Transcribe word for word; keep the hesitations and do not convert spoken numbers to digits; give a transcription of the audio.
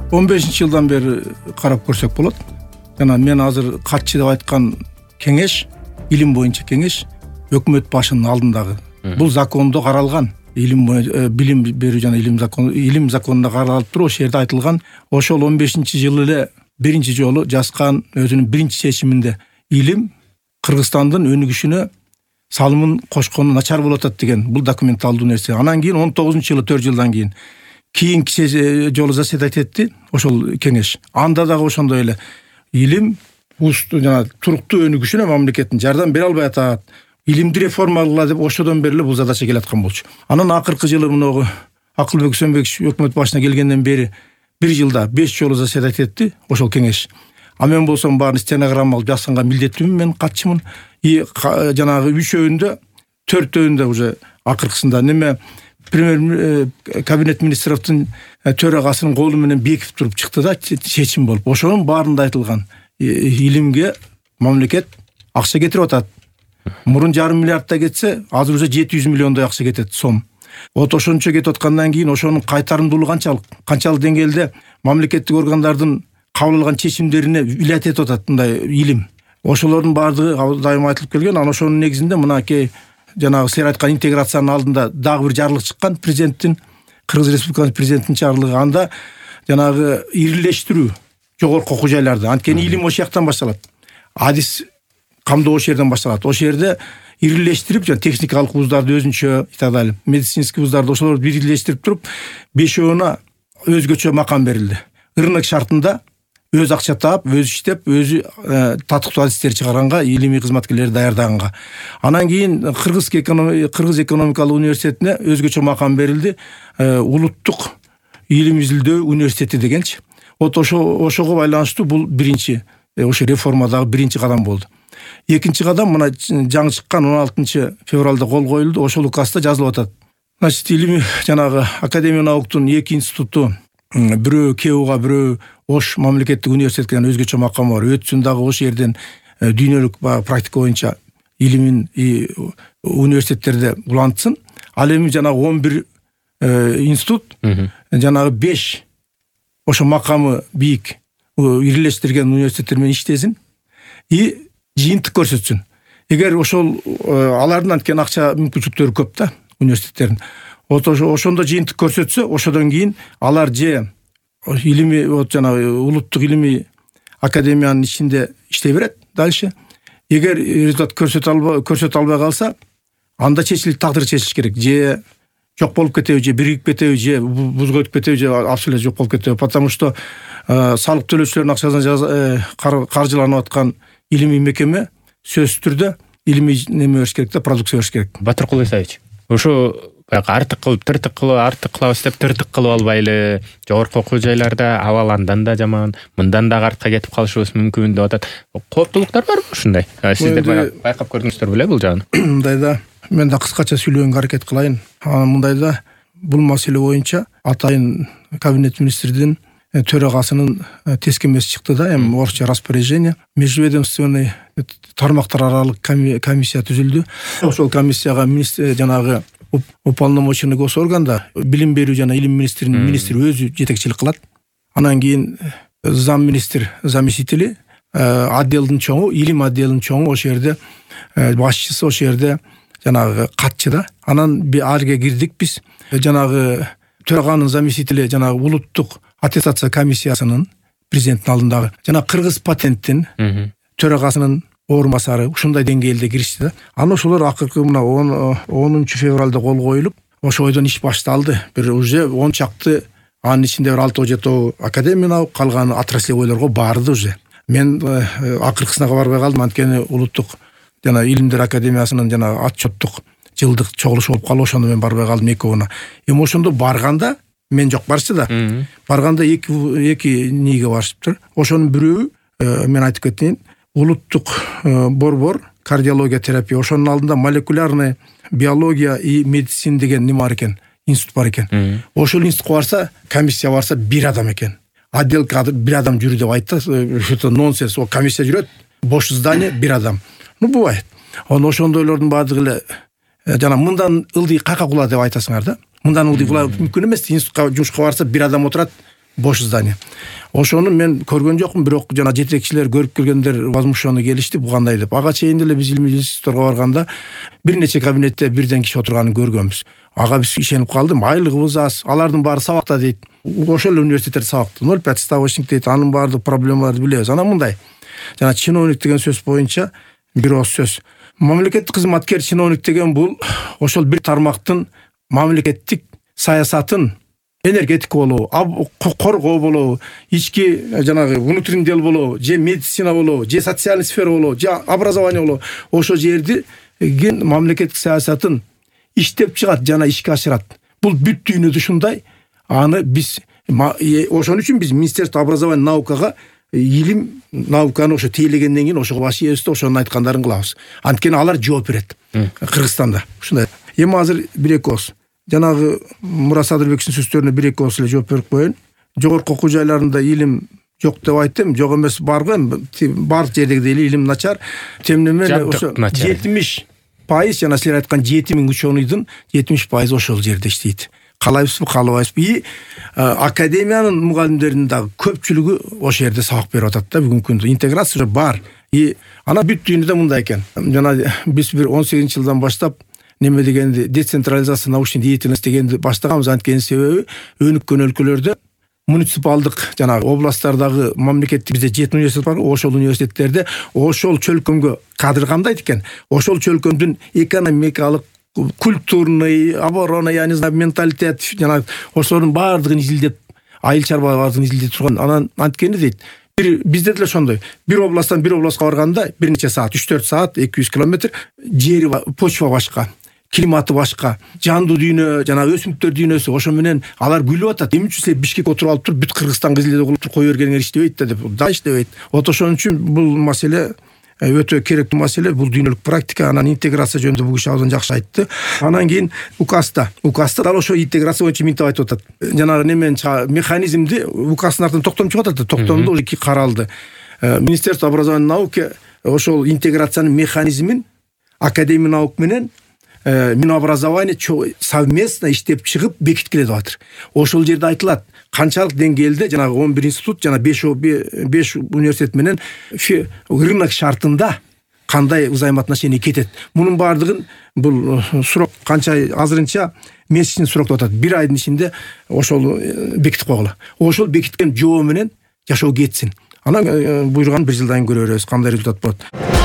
он бешинчи жылдан бери карап көрсөк болот. Жана мен азыр катчы деп айткан кеңеш, илим боюнча кеңеш өкмөт башынын алдындагы. Бул закондо каралган. Илим билим берүү жана илим закон илим законунда каралып туруп, ошол жерде айтылган. Ошол он бешинчи жылы эле биринчи жолу жазган өзүнүн биринчи чечиминде илим Кыргызстандын өнүгүшүнө салымын кошкону начар болот деген бул документалдуу нерсе. Анан кийин он тогузунчу жылы төрт жылдан кийин кийинки жолу заседать этти ошол кеңеш. Анда дагы ошондой эле илим усту жана туруктуу өнүгүшүнө мамлекеттин жардам бере албай атат. Илимди реформалала деп ошодон бери эле бул задача келаткан болчу. Анан акыркы жылы мынагы Акылбек Үсөнбекович өкмөт башына келгенден бери бир жылда беш жолу заседать этти ошол кеңеш. А мен болсом баарын стенограмма алып жазганга милдеттүүмүн, мен катчымын. И жанагы үчөөндө, төртөөндө уже акыркысында неме премьер кабинет министровдун төрагасынын колу менен бекип туруп чыкты да чечим болуп. Ошонун баарында айтылган илимге мамлекет акча кетирип атат. Мурун жарым миллиардта кетсе, азыр уже жети жүз миллиондой акча кетет сом. Вот ошончо кетип аткандан кийин ошонун кайтарымдуулугу канчалык, канчалык деңгээлде мамлекеттик органдардын кабыл алган чечимдерине влиять этип атат мындай илим. Ошолордун баардыгы дайыма айтылып келген. Анан ошонун негизинде мынакей жанагы силер айткан интеграциянын алдында дагы бир жарлык чыккан, президенттин, Кыргыз Республикасынын президентинин жарлыгы. Анда жанагы ирилештирүү жогорку окуу жайларды. Анткени илим ошол жактан башталат. Адис камдоо ошол жерден башталат. Ошол жерде ирилештирип, жана техникалык вуздарды өзүнчө и так далее, медицинский вуздарды ошолорду бирилештирип туруп, бешөөнө өзгөчө макам берилди. Рынок шартында өз акча таап, өз иштеп, өзү татыктуу адистер чыгарганга, илимий кызматкерлерди даярдаганга. Анан кийин Кыргыз Кыргыз экономикалык университетине өзгөчө макам берилди. Улуттук илим изилдөө университети дегенчи. Вот ошо ошого байланыштуу бул биринчи ошо реформадагы биринчи кадам болду. Экинчи кадам мына жаңы чыккан он алтынчы февралда кол коюлду. Ошол указда жазылып атат. Значит, илим жанагы Академия науктун эки институту, бирөө КЭУга, бирөө Ош мамлекеттик университетке өзгөчө макамы бар. Өтсүн дагы ошол жерден дүйнөлүк практика боюнча илимин университеттерде улантсын. Ал эми жанагы он бир институт, жанагы беш ошо макамы бийик ирилештирген университеттер менен иштесин и жыйынтык көрсөтсүн. Эгер ошол алардын анткени акча мүмкүнчүлүктөрү көп да университеттердин. Ошондо жыйынтык көрсөтсө, ошодон кийин алар же илимий вот жана улуттук илимий академиянын ичинде иштей берет дальше. Эгер результат көрсөтө албай көрсөтө албай калса, анда чечилип тагдыр чечилиш керек. Же жок болуп кетеби, же биригип кетеби, же бузга өтүп кетеби, же абсолютно жок болуп кетеби. Потому что салык төлөөчүлөрдүн акчасынан каржыланып аткан илимий мекеме сөзсүз түрдө илимий неме бериш керек да, продукция бериш керек. Батыркул Исаевич, ошо баягы артык кылып, тыртык кылып, артык кылабыз деп тыртык кылып албайлы, жогорку окуу жайларда абал андан да жаман, мындан да артка кетип калышыбыз мүмкүн деп атат. Кооптулуктар барбы ушундай? Сиздер байкап көрдүңүздөр беле бул жагын? Мындайда мен да кыскача сүйлөгөнгө аракет кылайын. Мындайда бул маселе боюнча атайын кабинет министрдин төрагасынын тескемеси чыкты да, эми орусча распоряжение. Межведомственный тармактар аралык комиссия түзүлдү. Ошол комиссияга министр жанагы уполномоченный госорганда билим берүү жана илим министринин министри өзү жетекчилик кылат. Анан кийин зам министр заместители, отделдин чоңу, илим отделинин чоңу ошол жерде башчысы, ошол жерде жанагы катчы да. Анан арга кирдик биз. Жанагы төраганын заместители жанагы улуттук аттестация комиссиясынын президенттин алдындагы жана Кыргыз патенттин төрагасынын орун басары ушундай деңгээлде киришти да. Анан ошолор акыркы мына онунчу февралда кол коюлуп, ошол ойдон иш башталды. Бир уже он чакты, анын ичинде бир алты жети академиялык, калган отраслевойлорго барды уже. Мен акыркысына барбай калдым, анткени улуттук жана илимдер академиясынын жана отчеттук жылдык чогулуш болуп калып, ошондо мен барбай калдым эки оона. Эми ошондо барганда мен жок барчы да. Барганда эки эки ниге барышыптыр. Ошонун бирөө мен айтып кетейин, улуттук борбор кардиология терапия, ошонун алдында молекулярный биология и медицина деген неме бар экен, институт бар экен. Ошол институтка барса, комиссия барса бир адам экен. Отдел кадр бир адам жүрү деп айтты. Что нонсенс, о комиссия жүрөт, бош здание бир адам. Ну бывает. Оны ошондойлордун баардыгы эле жана мындан ылдый кайка кула деп айтасыңар да. Мындан ылдый кула мүмкүн эмес. Институтка жумушка барса бир адам отурат, бош здание. Ошону мен көргөн жокмун, бирок жана жетекчилер көрүп келгендер возмущенно келишти, бу кандай деп. Ага чейин деле биз илимий институтка барганда бир нече кабинетте бирден киши отурганын көргөнбүз. Ага биз ишенип калдым, айлыгыбыз аз, алардын баары сабакта дейт. Ошол эле университеттер сабакта, ноль пять ставочник дейт, анын баардык проблемаларды билебиз. Анан мындай, жана чиновник деген сөз боюнча бир ооз сөз. Мамлекеттик кызматкер, чиновник деген бул ошол бир тармактын мамлекеттик саясатын, энергетик болобу, коргоо болобу, ички жанагы внутренний дел болобу, же медицина болобу, же социальный сфера болобу, же образование болобу, ошо жерди мамлекеттик саясатын иштеп чыгат жана ишке ашырат. Бул бүт дүйнөдө ушундай. Аны биз ошон үчүн биз Министерство образования наукага илим науканы ошо тейлегенден кийин ошого баш ийебизде ошонун айткандарын кылабыз. Анткени алар жооп берет. Кыргызстанда ушундай. Эми азыр бир-эки ооз жанагы Мурат Садырбековичтин сөздөрүнө бир-эки ооз эле жооп берип коеюн. Жогорку окуу жайларында илим жок деп айттым, жок эмес, бар го, бар жердеги эле илим начар. Тем не менее ошо жетимиш пайыз жана силер айткан жети миң ученыйдын жетимиш пайызы ошол жерде иштейт. Каалайбызбы, каалабайбызбы? И академиянын мугалимдеринин дагы көпчүлүгү ошол жерде сабак берип атат да бүгүнкү күндө. Интеграция бар. И ана бүт дүйнөдө мындай экен. Жана биз бир он сегизинчи жылдан баштап неме дегенди, децентрализация научной деятельности дегенди баштаганбыз. Анткени себеби өнүккөн өлкөлөрдө муниципалдык жана областтардагы мамлекеттик бизде жети университет бар. Ошол университеттерде ошол чөлкөмгө кадр кандайт экен? Ошол чөлкөмдүн экономикалык, культурный, оборона, я не знаю, менталитет жана ошонун баардыгын изилдеп, айыл чарба баардыгын изилдеп турган. Анан анткени дейт, бир бизде деле ошондой. Бир областтан бир областка барганда бир нече саат, үч төрт саат, эки жүз километр, жери, почва башка, климаты башка, жандуу дүйнө, жана өсүмдүктөр дүйнөсү, ошо менен алар күлүп атат. Эмне үчүн силер Бишкекке отуруп алып туруп бүт Кыргызстанга изилдеп кылып туруп кое бергениңер иштебейт да деп. Да иштебейт. Вот ошон үчүн бул маселе өтө керектүү маселе. Бул дүйнөлүк практика. Анан интеграция жөнүндө бул киши абдан жакшы айтты. Анан кийин указда, указда дал ошо интеграция боюнча минтип айтып атат. Жанагы немен механизмди указдын артынан токтом чыгып атат. Токтомдо уже каралды. Министерство образования и науки ошол интеграциянын механизмин академия наук менен Минобразование совместно иштеп чыгып бекиткиле деп атыр. Ошол жерде айтылат канчалык деңгээлде жанагы он бир институт жана беш университет менен рынок шартында кандай взаимоотношение кетет. Мунун баардыгын бул сурок канча азырынча месячный срок деп атат. Бир айдын ичинде ошол бекитип койгула. Ошол бекиткен жобо менен жашоо кетсин. Анан буйруган бир жылдан көрө беребиз кандай результат болот.